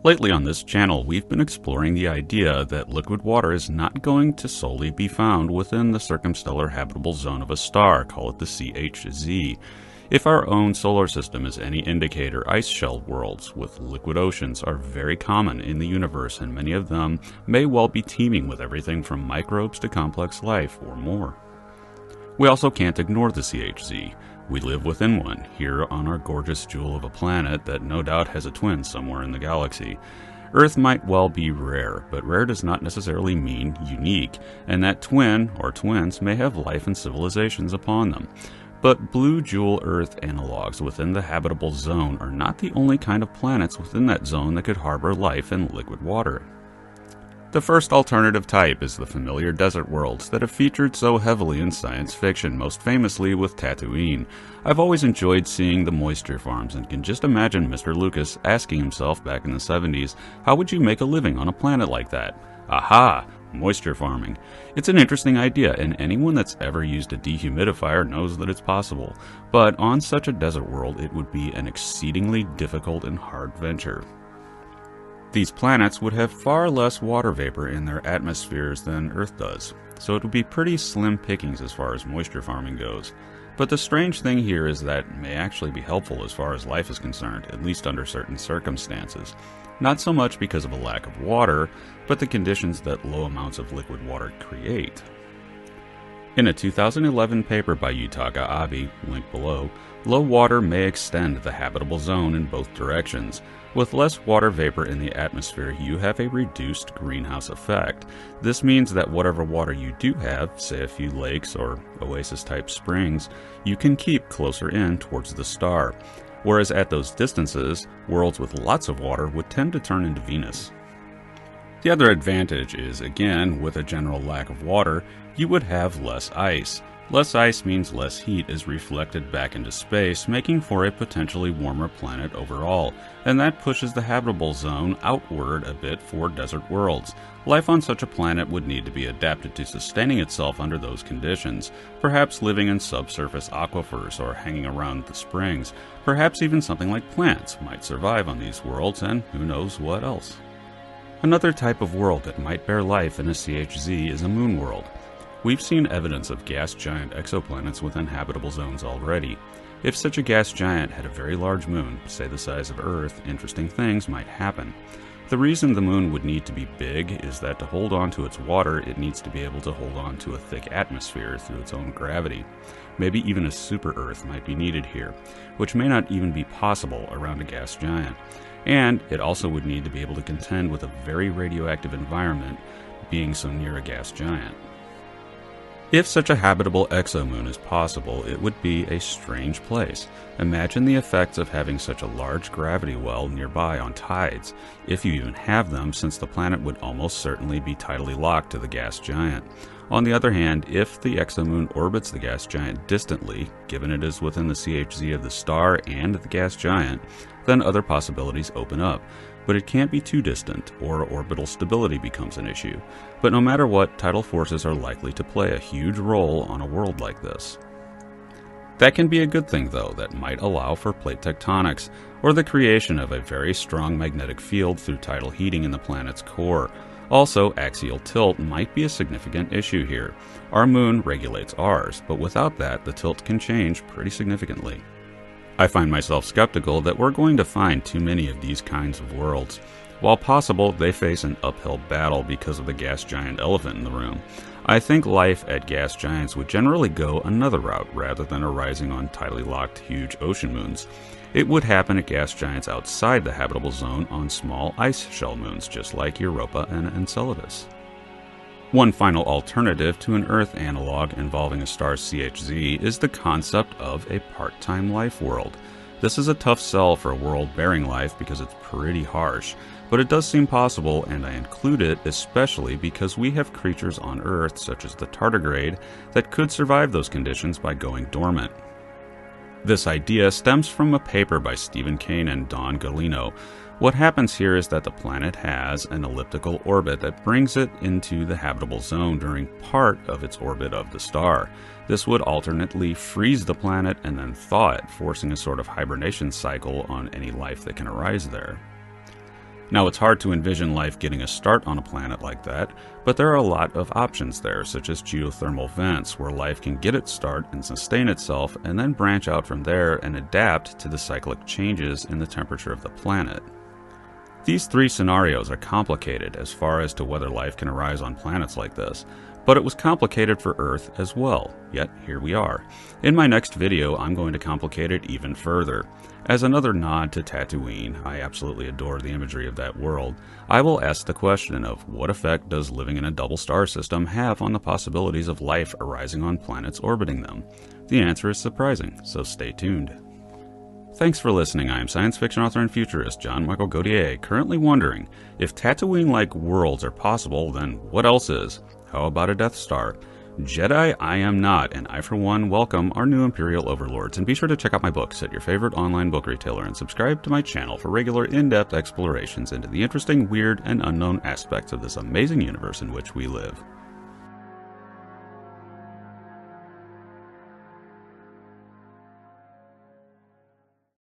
Lately on this channel, we've been exploring the idea that liquid water is not going to solely be found within the circumstellar habitable zone of a star, call it the CHZ. If our own solar system is any indicator, ice shell worlds with liquid oceans are very common in the universe, and many of them may well be teeming with everything from microbes to complex life or more. We also can't ignore the CHZ. We live within one, here on our gorgeous jewel of a planet that no doubt has a twin somewhere in the galaxy. Earth might well be rare, but rare does not necessarily mean unique, and that twin, or twins, may have life and civilizations upon them. But blue jewel Earth analogs within the habitable zone are not the only kind of planets within that zone that could harbor life and liquid water. The first alternative type is the familiar desert worlds that have featured so heavily in science fiction, most famously with Tatooine. I've always enjoyed seeing the moisture farms and can just imagine Mr. Lucas asking himself back in the 70s, how would you make a living on a planet like that? Aha! Moisture farming. It's an interesting idea, and anyone that's ever used a dehumidifier knows that it's possible. But on such a desert world, it would be an exceedingly difficult and hard venture. These planets would have far less water vapor in their atmospheres than Earth does, so it would be pretty slim pickings as far as moisture farming goes. But the strange thing here is that it may actually be helpful as far as life is concerned, at least under certain circumstances. Not so much because of a lack of water, but the conditions that low amounts of liquid water create. In a 2011 paper by Yutaka Abe, linked below, low water may extend the habitable zone in both directions. With less water vapor in the atmosphere, you have a reduced greenhouse effect. This means that whatever water you do have, say a few lakes or oasis-type springs, you can keep closer in towards the star. Whereas at those distances, worlds with lots of water would tend to turn into Venus. The other advantage is, again, with a general lack of water, you would have less ice. Less ice means less heat is reflected back into space, making for a potentially warmer planet overall, and that pushes the habitable zone outward a bit for desert worlds. Life on such a planet would need to be adapted to sustaining itself under those conditions, perhaps living in subsurface aquifers or hanging around the springs. Perhaps even something like plants might survive on these worlds, and who knows what else. Another type of world that might bear life in a CHZ is a moon world. We've seen evidence of gas giant exoplanets within habitable zones already. If such a gas giant had a very large moon, say the size of Earth, interesting things might happen. The reason the moon would need to be big is that to hold on to its water, it needs to be able to hold on to a thick atmosphere through its own gravity. Maybe even a super Earth might be needed here, which may not even be possible around a gas giant. And it also would need to be able to contend with a very radioactive environment, being so near a gas giant. If such a habitable exomoon is possible, it would be a strange place. Imagine the effects of having such a large gravity well nearby on tides, if you even have them, since the planet would almost certainly be tidally locked to the gas giant. On the other hand, if the exomoon orbits the gas giant distantly, given it is within the CHZ of the star and the gas giant, then other possibilities open up. But it can't be too distant, or orbital stability becomes an issue. But no matter what, tidal forces are likely to play a huge role on a world like this. That can be a good thing, though, that might allow for plate tectonics, or the creation of a very strong magnetic field through tidal heating in the planet's core. Also, axial tilt might be a significant issue here. Our moon regulates ours, but without that, the tilt can change pretty significantly. I find myself skeptical that we're going to find too many of these kinds of worlds. While possible, they face an uphill battle because of the gas giant elephant in the room. I think life at gas giants would generally go another route rather than arising on tidally locked huge ocean moons. It would happen at gas giants outside the habitable zone on small ice shell moons, just like Europa and Enceladus. One final alternative to an Earth analog involving a star's CHZ is the concept of a part-time life world. This is a tough sell for a world bearing life because it's pretty harsh, but it does seem possible, and I include it especially because we have creatures on Earth, such as the tardigrade, that could survive those conditions by going dormant. This idea stems from a paper by Stephen Kane and Don Galino. What happens here is that the planet has an elliptical orbit that brings it into the habitable zone during part of its orbit of the star. This would alternately freeze the planet and then thaw it, forcing a sort of hibernation cycle on any life that can arise there. Now, it's hard to envision life getting a start on a planet like that, but there are a lot of options there, such as geothermal vents, where life can get its start and sustain itself, and then branch out from there and adapt to the cyclic changes in the temperature of the planet. These three scenarios are complicated as far as to whether life can arise on planets like this, but it was complicated for Earth as well, yet here we are. In my next video, I'm going to complicate it even further. As another nod to Tatooine, I absolutely adore the imagery of that world, I will ask the question of what effect does living in a double star system have on the possibilities of life arising on planets orbiting them? The answer is surprising, so stay tuned. Thanks for listening. I am science fiction author and futurist John Michael Godier, currently wondering, if Tatooine-like worlds are possible, then what else is? How about a Death Star? Jedi I am not, and I for one welcome our new Imperial overlords, and be sure to check out my books at your favorite online book retailer and subscribe to my channel for regular in-depth explorations into the interesting, weird, and unknown aspects of this amazing universe in which we live.